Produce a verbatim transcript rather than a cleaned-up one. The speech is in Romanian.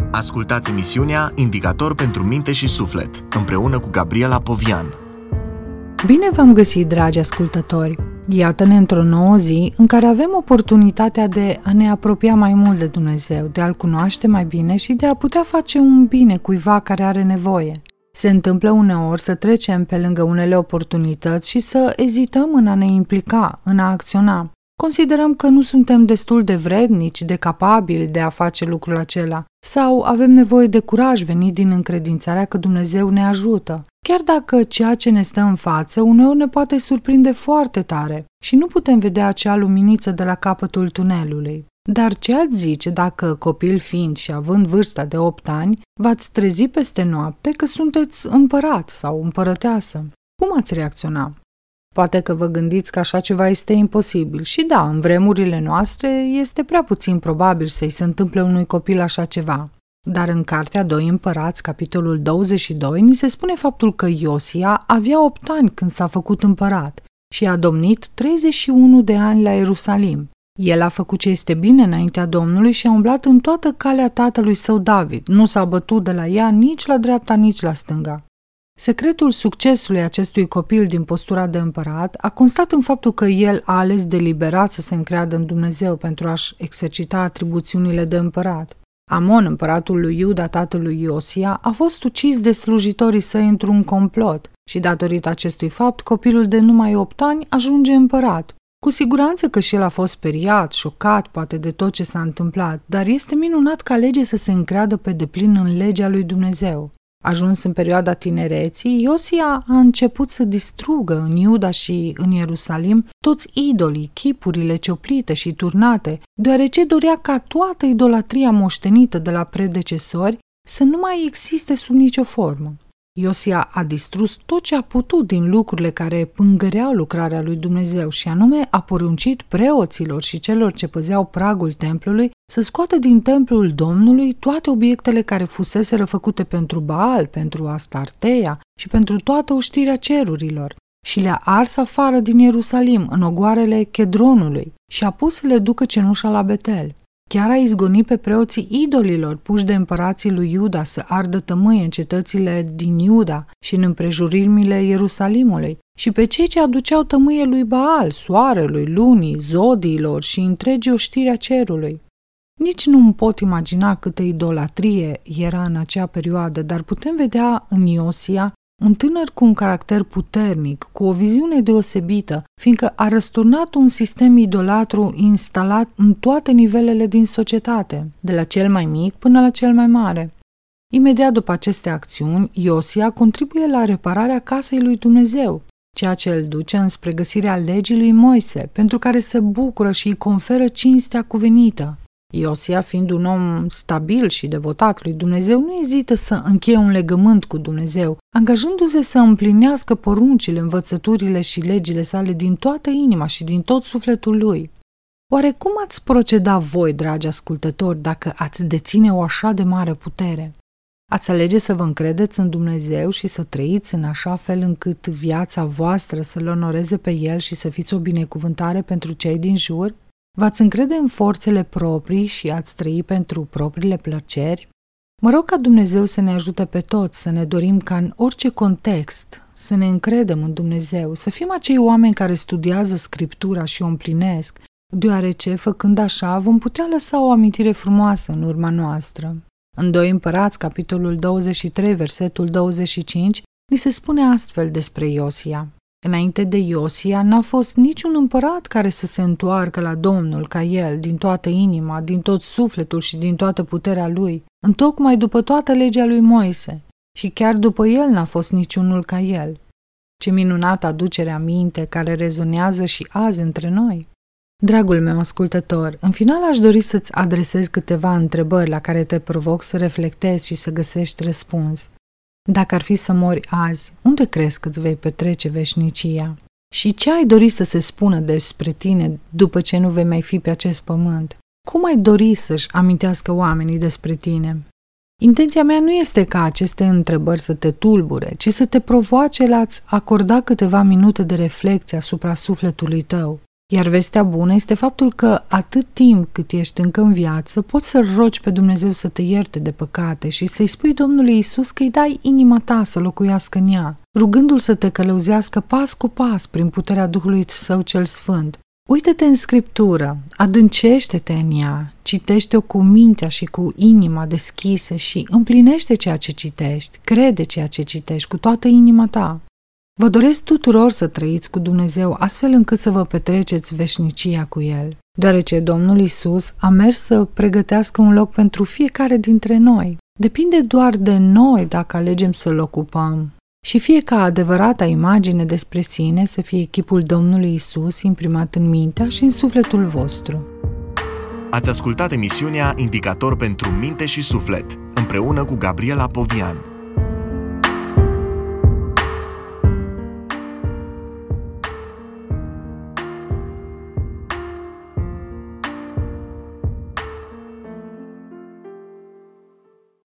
Ascultați emisiunea Indicator pentru minte și suflet, împreună cu Gabriela Povian. Bine v-am găsit, dragi ascultători! Iată-ne într-o nouă zi în care avem oportunitatea de a ne apropia mai mult de Dumnezeu, de a-L cunoaște mai bine și de a putea face un bine cuiva care are nevoie. Se întâmplă uneori să trecem pe lângă unele oportunități și să ezităm în a ne implica, în a acționa. Considerăm că nu suntem destul de vrednici, de capabili de a face lucrul acela sau avem nevoie de curaj venit din încredințarea că Dumnezeu ne ajută, chiar dacă ceea ce ne stă în față uneori ne poate surprinde foarte tare și nu putem vedea acea luminiță de la capătul tunelului. Dar ce ați zice dacă, copil fiind și având vârsta de opt ani, v-ați trezi peste noapte că sunteți împărat sau împărăteasă? Cum ați reacționa? Poate că vă gândiți că așa ceva este imposibil și da, în vremurile noastre este prea puțin probabil să-i se întâmple unui copil așa ceva. Dar în cartea doi Împărați, capitolul douăzeci și doi, ni se spune faptul că Iosia avea opt ani când s-a făcut împărat și a domnit treizeci și unu de ani la Ierusalim. El a făcut ce este bine înaintea Domnului și a umblat în toată calea tatălui său David, nu s-a bătut de la ea nici la dreapta, nici la stânga. Secretul succesului acestui copil din postura de împărat a constat în faptul că el a ales deliberat să se încreadă în Dumnezeu pentru a-și exercita atribuțiunile de împărat. Amon, împăratul lui Iuda, tatălui Iosia, a fost ucis de slujitorii săi într-un complot și datorită acestui fapt, copilul de numai opt ani ajunge împărat. Cu siguranță că și el a fost speriat, șocat, poate de tot ce s-a întâmplat, dar este minunat ca lege să se încreadă pe deplin în legea lui Dumnezeu. Ajuns în perioada tinereții, Iosia a început să distrugă în Iuda și în Ierusalim toți idolii, chipurile cioplite și turnate, deoarece dorea ca toată idolatria moștenită de la predecesori să nu mai existe sub nicio formă. Iosia a distrus tot ce a putut din lucrurile care pângăreau lucrarea lui Dumnezeu și anume a poruncit preoților și celor ce păzeau pragul templului să scoată din templul Domnului toate obiectele care fuseseră făcute pentru Baal, pentru Astarteia și pentru toată oștirea cerurilor și le-a ars afară din Ierusalim în ogoarele Chedronului și a pus să le ducă cenușa la Betel. Chiar a izgonit pe preoții idolilor puși de împărații lui Iuda să ardă tămâie în cetățile din Iuda și în împrejurimile Ierusalimului și pe cei ce aduceau tămâie lui Baal, soarelui, lunii, zodiilor și întregi oștirea cerului. Nici nu îmi pot imagina câtă idolatrie era în acea perioadă, dar putem vedea în Iosia un tânăr cu un caracter puternic, cu o viziune deosebită, fiindcă a răsturnat un sistem idolatru instalat în toate nivelele din societate, de la cel mai mic până la cel mai mare. Imediat după aceste acțiuni, Iosia contribuie la repararea casei lui Dumnezeu, ceea ce îl duce înspre găsirea legii lui Moise, pentru care se bucură și îi conferă cinstea cuvenită. Iosia, fiind un om stabil și devotat lui Dumnezeu, nu ezită să încheie un legământ cu Dumnezeu, angajându-se să împlinească poruncile, învățăturile și legile sale din toată inima și din tot sufletul lui. Oare cum ați proceda voi, dragi ascultători, dacă ați deține o așa de mare putere? Ați alege să vă încredeți în Dumnezeu și să trăiți în așa fel încât viața voastră să-L onoreze pe El și să fiți o binecuvântare pentru cei din jur? V-ați încrede în forțele proprii și ați trăi pentru propriile plăceri? Mă rog ca Dumnezeu să ne ajute pe toți, să ne dorim ca în orice context să ne încredem în Dumnezeu, să fim acei oameni care studiază Scriptura și o împlinesc, deoarece, făcând așa, vom putea lăsa o amintire frumoasă în urma noastră. În doi Împărați, capitolul douăzeci și trei, versetul douăzeci și cinci, ni se spune astfel despre Iosia. Înainte de Iosia n-a fost niciun împărat care să se întoarcă la Domnul ca el, din toată inima, din tot sufletul și din toată puterea lui, întocmai după toată legea lui Moise. Și chiar după el n-a fost niciunul ca el. Ce minunată aducere aminte care rezonează și azi între noi! Dragul meu ascultător, în final aș dori să-ți adresez câteva întrebări la care te provoc să reflectezi și să găsești răspuns. Dacă ar fi să mori azi, unde crezi că îți vei petrece veșnicia? Și ce ai dori să se spună despre tine după ce nu vei mai fi pe acest pământ? Cum ai dori să-și amintească oamenii despre tine? Intenția mea nu este ca aceste întrebări să te tulbure, ci să te provoace la a-ți acorda câteva minute de reflecție asupra sufletului tău. Iar vestea bună este faptul că atât timp cât ești încă în viață, poți să-L rogi pe Dumnezeu să te ierte de păcate și să-i spui Domnului Isus că îi dai inima ta să locuiască în ea, rugându-L să te călăuzească pas cu pas prin puterea Duhului Său cel Sfânt. Uită-te în Scriptură, adâncește-te în ea, citește-o cu mintea și cu inima deschise și împlinește ceea ce citești, crede ceea ce citești cu toată inima ta. Vă doresc tuturor să trăiți cu Dumnezeu astfel încât să vă petreceți veșnicia cu El, deoarece Domnul Isus a mers să pregătească un loc pentru fiecare dintre noi. Depinde doar de noi dacă alegem să-L ocupăm. Și fie ca adevărata imagine despre sine să fie chipul Domnului Isus imprimat în mintea și în sufletul vostru. Ați ascultat emisiunea Indicator pentru minte și suflet, împreună cu Gabriela Povian.